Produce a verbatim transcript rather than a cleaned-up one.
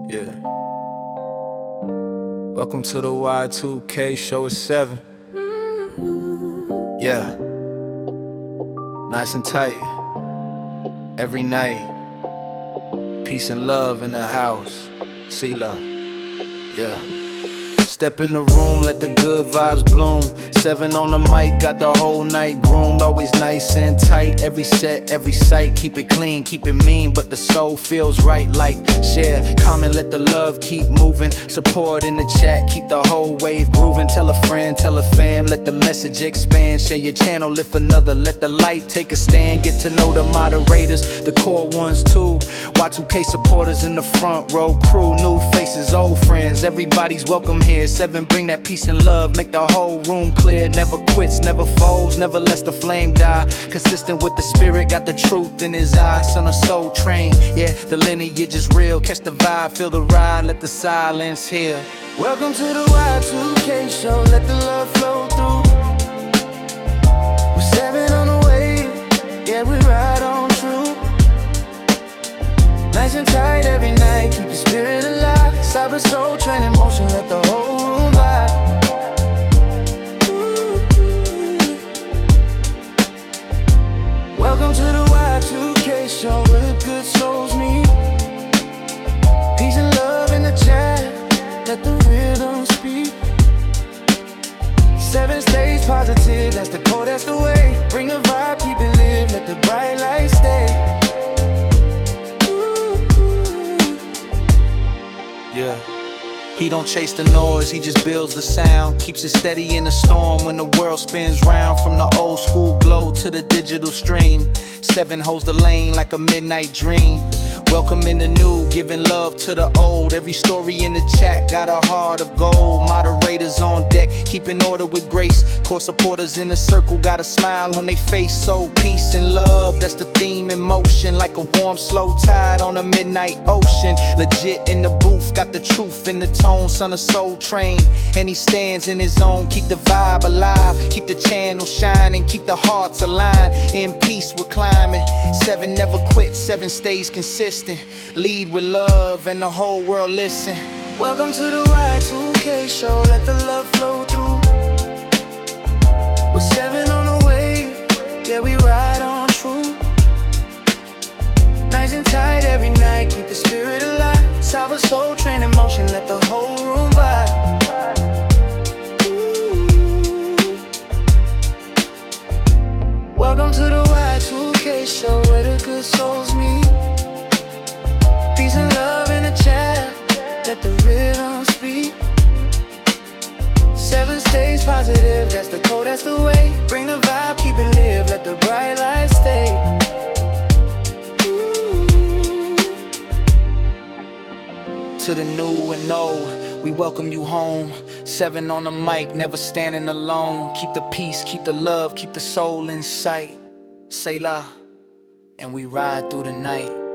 Yeah. Welcome to the Y two K show at seven. Yeah. Nice and tight. Every night. Peace and love in the house. See love. Yeah. Step in the room, let the good vibes bloom. Seven on the mic, got the whole night groomed. Always nice and tight, every set, every sight. Keep it clean, keep it mean, but the soul feels right. Like, share, comment, let the love keep moving. Support in the chat, keep the whole wave grooving. Tell a friend, tell a fam, let the message expand. Share your channel, lift another, let the light take a stand. Get to know the moderators, the core ones too. Y two K supporters in the front row crew. New faces, old friends, everybody's welcome here. Seven, bring that peace and love, make the whole room clear. Never quits, never folds, never lets the flame die. Consistent with the spirit, got the truth in his eyes. Son of soul train, yeah, the lineage is real. Catch the vibe, feel the ride, let the silence heal. Welcome to the Y two K show, let the love flow through. We're seven on the way, yeah, we ride on true. Nice and tight every night, keep the spirit alive. Cyber soul train in motion, let the whole room vibe. Welcome to the Y two K show, where the good souls meet. Peace and love in the chat, let the rhythm speak. Seven stays positive, that's the code, that's the way. Bring the vibe, keep it lit, let the bright light stay. Yeah. He don't chase the noise, he just builds the sound. Keeps it steady in the storm when the world spins round. From the old school glow to the digital stream. Seven holds the lane like a midnight dream. Welcome in the new, giving love to the old. Every story in the chat got a heart of gold. Moderators on deck, keeping order with grace. Core supporters in the circle got a smile on their face. So peace and love, that's the theme in motion. Like a warm, slow tide on a midnight ocean. Legit in the booth, got the truth in the tone. Son of soul train, and he stands in his own. Keep the vibe alive, keep the channel shining, keep the hearts aligned. In peace we're climbing. Seven never quit, seven stays consistent. Lead with love and the whole world listen. Welcome to the Y two K show, let the love flow through. We're seven on the way, yeah, we ride on true. Nice and tight every night, keep the spirit alive. Cyber soul train in motion, let the whole room vibe. Welcome to the Y two K show, where the good souls meet. Peace and love in the chat, let the rhythm speak. Seven stays positive, that's the code, that's the way. Bring the vibe, keep it live, let the bright light stay. To the new and old, we welcome you home. Seven on the mic, never standing alone. Keep the peace, keep the love, keep the soul in sight. Say la, and we ride through the night.